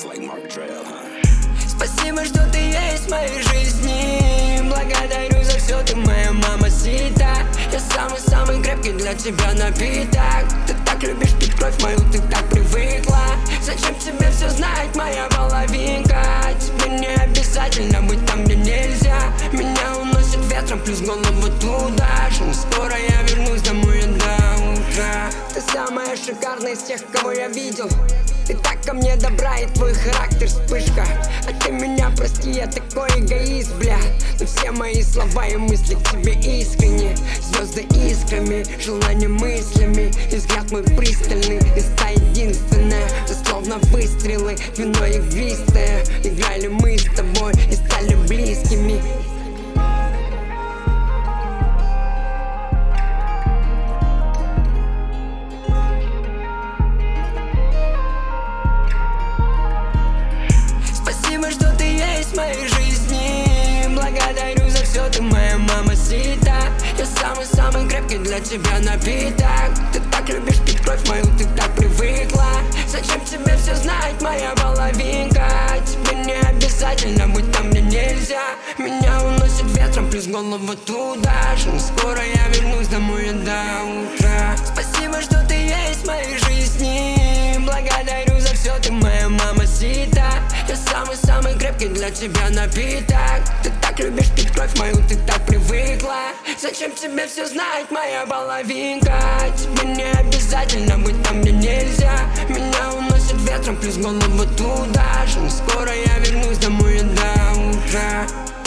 Спасибо, что ты есть в моей жизни. Благодарю за все, ты моя мамасита. Я самый-самый крепкий для тебя напиток. Ты так любишь пить кровь мою, ты так привыкла. Зачем тебе все знать, моя половинка? Тебе не обязательно быть там, где нельзя. Меня уносит ветром, плюс голову туда же. Но скоро я вернусь домой до утра. Ты самая шикарная из тех, кого я видел. Ты так ко мне добра, и твой характер вспышка. А ты меня прости, я такой эгоист, бля. Но все мои слова и мысли к тебе искренне. Звезды искрами, желания мыслями. И взгляд мой пристальный, и та единственная. Ты словно выстрелы, вино игристое. Играли мы с тобой и стали близкими. Спасибо, что ты есть в моей жизни. Благодарю за все, ты моя мамасита. Я самый-самый крепкий для тебя напиток. Ты так любишь пить кровь мою, ты так привыкла. Зачем тебе все знать, моя половинка? Тебе не обязательно быть там, где нельзя. Меня уносит ветром, плюс голову туда же. Но скоро я вернусь домой до утра. Спасибо, что ты есть в моей жизни. Благодарю за все, ты моя мамасита. Я самый-самый крепкий для тебя напиток. Ты так любишь пить кровь мою, ты так привыкла. Зачем тебе все знать, моя половинка? Тебе не обязательно быть там, где нельзя. Меня уносит ветром, плюс голову туда же. Но скоро я вернусь домой до утра.